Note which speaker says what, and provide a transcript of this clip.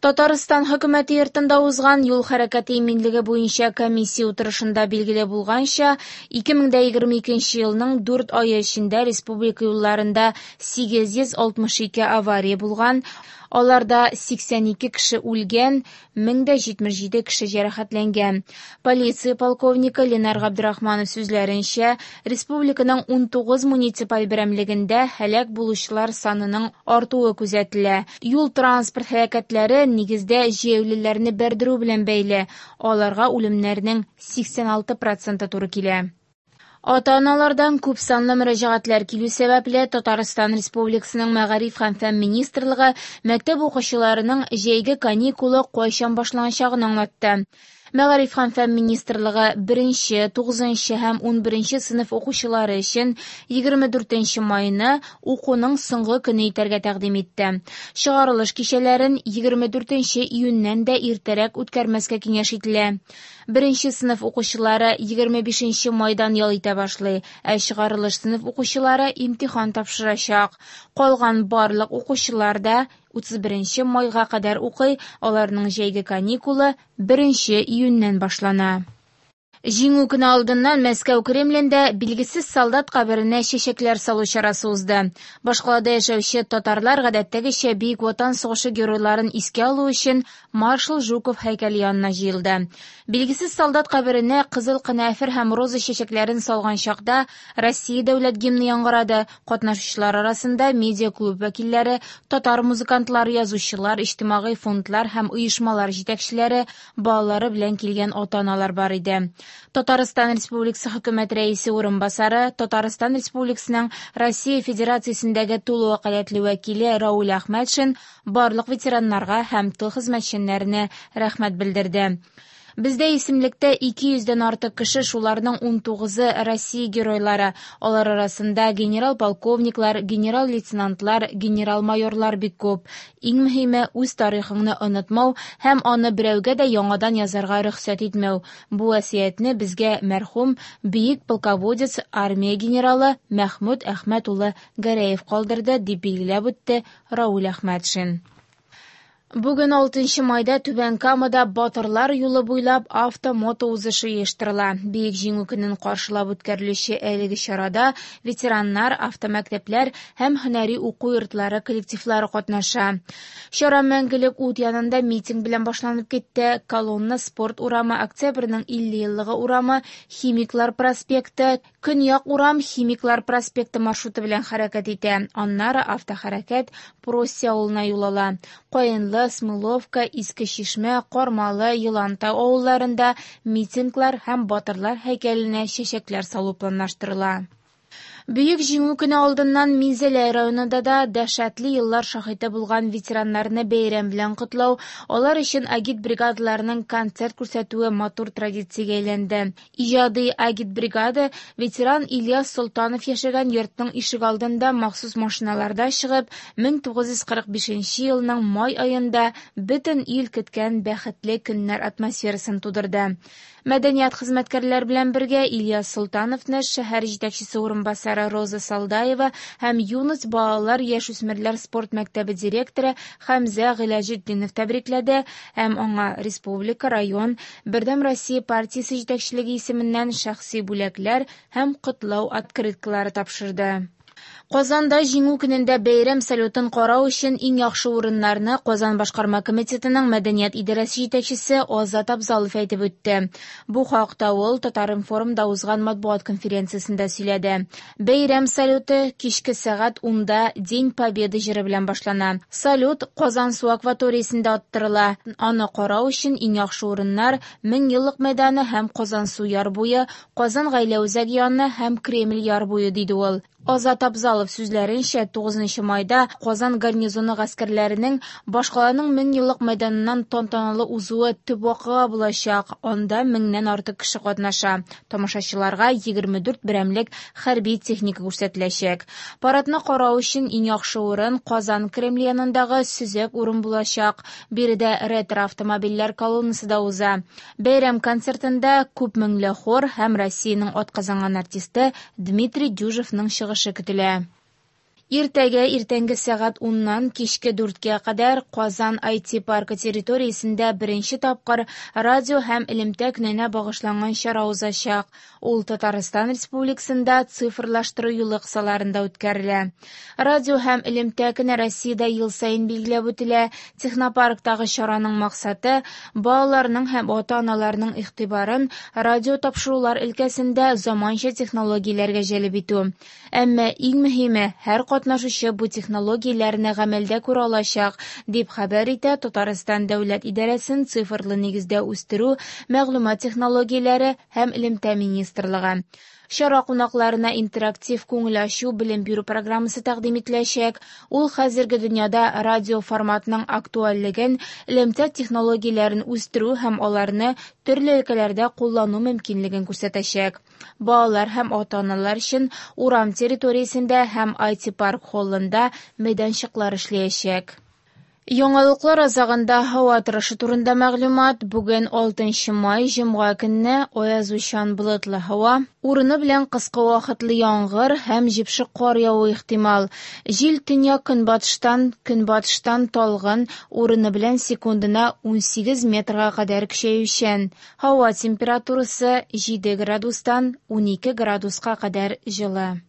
Speaker 1: Татарстан хөкүмәте йортында узган юл хәрәкәте иминлеге буенча комиссия утырышында билгеле булганча, 2022 елның 4 айы эчендә республика юлларында 862 авария булган. Аларда 82 кеше үлгән, 1077 кеше җәрәхәтләнгән. Полиция полковнигы Ленар Габдрахманов сүзләренчә, республиканың 19 муниципаль берәмлегендә һәлак булучылар санының артуы күзәтелә. Юл транспорт һәлакәтләре нигездә җәяүлеләрне бәрдерү белән бәйле. Аларга үлемнәрнең 86% туры килә. Ата-аналардан күп санлы мөрәҗәгатьләр килү сәбәпле Татарстан Республикасының Мәгариф һәм фән министрлыгы мәктәп укучыларының җәйге каникулы кайчан башланачагын аңлатты. Мәгариф һәм фән министрлыгы 1, 9 һәм 11 сыйныф укучылары өчен 24 майны укуның соңгы көне итәргә тәкъдим итте. Чыгарылыш кичәләрен 24 июньнән дә иртәрәк үткәрмәскә киңәш ителә. 1 сыйныф укучылары 25 майдан ял итә башлый, ә чыгарылыш сыйныф укучылары имтихан тапшырачак. Калган барлык укучылар да 31 майга кадәр укый, аларның җәйге каникулы 1 июньнән башлана. Җиңү көне алдыннан Мәскәү Кремлендә билгесез солдат каберенә чәчәкләр салу чарасы узды. Башкалада яшәүче татарлар гадәттәгечә Бөек Ватан сугышы геройларын искә алу өчен маршал Жуков һәйкәле янына җыелды. Билгесез солдат каберенә кызыл канафир һәм роза чәчәкләрен салган чакта Россия дәүләт гимны яңгырады. Катнашучылар арасында медиа-клуб вәкилләре, татар музыкантлары, язучылар, иҗтимагый фондлар һәм оешмалар җитәкчеләре, балалары белән килгән ата-аналар бар иде. Татарстан Республикасы хөкүмәт рәисе урынбасары, Татарстан Республикасының Россия Федерациясендәге тулы вәкаләтле вәкиле Рауль Әхмәтшин барлык ветераннарга һәм тыл хезмәтчәннәренә рәхмәт белдерде. Бездә исемлектә 200-дән артык кеше, шуларның 19-ы Россия геройлары. Алар арасында генерал-полковниклар, генерал-лейтенантлар, генерал-майорлар бик күп. Иң мөһиме үз тарихыңны онытмау һәм аны берәүгә дә яңадан язарга рөхсәт итмәү. Бу васыятны безгә мәрхүм бөек полководец, армия генералы Мәхмүд Әхмәт улы Гәрәев калдырды, дип билгеләп үтте Рауль Әхмәтшин. Бүген 6 майда Түбән Камада Батырлар юлы буйлап автомото узышы оештырыла. Бөек җиңү көнен каршылап үткәрелүче әлеге чарада ветераннар, автомәктәпләр һәм һөнәри уку йортлары коллективлары катнаша. Чара Мәңгелек ут янында митинг белән башланып китте. Колонна спорт урамы, Октябрьнең 50 еллыгы урамы, Химиклар проспекты, Көньяк урам, Химиклар проспекты маршруты белән хәрәкәт итә. Аннары автохәрәкәт Просия авылына юл ала. Каенлы, Смыловка, Иске Чишмә, Кармалы, Елантай авылларында митинглар һәм батырлар һәйкәленә чәчәкләр салу планлаштырыла. Бөек җиңү көне алдыннан Минзәлә районында да дәһшәтле еллар шаһиты булган ветераннарны бәйрәм белән котлау, алар өчен агит бригадаларының концерт күрсәтүе матур традициягә әйләнде. Иҗади агит бригада ветеран Ильяс Солтанов яшәгән йортның ишек алдында махсус машиналарда чыгып, 1945 елның май аенда бөтен ил көткән бәхетле көннәр атмосферасын тудырды. Мәдәният хезмәткәрләр белән бергә Ильяс Солтановны шәһәр җитәкчесе урынбасары Роза Салдаева һәм Юнус балалар яшүсмерләр спорт мәктәбе директоры Хәмзә Гыйләҗетдинов тәбрикләде һәм аңа республика, район, Бердәм Россия партиясе җитәкчелеге исеменнән шәхси бүләкләр һәм котлау открыткалары тапшырды. Казанда җиңү көнендә бәйрәм салютын карау өчен иң яхшы урыннарны Казан башкарма комитетының мәдәният идарәсе җитәкчесе Азат Абзалов әйтеп үтте. Бу хакта ул Татар-информда узган матбугат конференциясендә сөйләде. Бәйрәм салюты кичке сәгать 10-да День Победы җыры белән башлана. Салют Казан су акваториясендә аттырыла. Аны карау өчен иң яхшы урыннар 1000 еллык мәйданы һәм Казан су яр буе, Казан гаилә үзәге яны һәм Кремль яр буе, диде ул. Азат Абзалов сүзләренчә, 9 майда Казан гарнизоны гаскәрләренең башкаланың 1000 еллык мәйданыннан тантаналы узуы төп вакыйга булачак. Анда 1000-нән артык кеше катнаша. Тамашачыларга 24 берәмлек хәрби техника күрсәтеләчәк. Парадны карау өчен иң яхшы урын Казан Кремль янындагы сөзәк урын булачак. Биредә ретро автомобильләр колоннасы да уза. Бәйрәм концертында күп меңле хор һәм Россиянең атказанган артисты Дмитрий Дюжевның чыгышы көтелә. Иртәнге сәгать 10-нан кичке 4-кә кадәр Казан IT паркы территориясендә беренче тапкыр радио һәм элемтә көненә багышланган чара узачак. Ул Татарстан Республикасында цифрлаштыру юлы кысаларында үткәрелә. Радио һәм элемтә көне Россиядә ел сайын билгеләп үтелә. Технопарктагы чараның максаты балаларның һәм ата-аналарның игътибарын радио тапшырулар өлкәсендә заманча технологияләргә җәлеп итү. Әмма иң мөһиме, һәр катнашучы бу технологияләрне гамәлдә күрә алачак, дип хәбәр итә Татарстан дәүләт идарәсен цифрлы нигездә үстерү, мәгълүмат технологияләре һәм элемтә министрлыгы. Чара кунакларына интерактив күңел ачу белем бирү программасы тәкъдим ителәчәк. Ул хәзерге дөньяда радио форматының актуальлеген, элемтә технологияләрен үстерү һәм аларны төрле өлкәләрдә куллану мөмкинлеген күрсәтәчәк. Балалар һәм ата-аналар өчен урам территориясендә һәм IT парк холлында мәйданчыклар эшләячәк. Яңалыклар азагында һава торышы турында мәгълүмат. Бүген 6 май җомга көнне аязучан болытлы һава, урыны белән кыска вакытлы яңгыр һәм җипшек кар яву ихтимал. Җил төньяк көнбатыштан талгын, урыны белән секундына 18 метрга кадәр көчәючән. Һава температурасы 7 градустан 12 градуска кадәр җылы.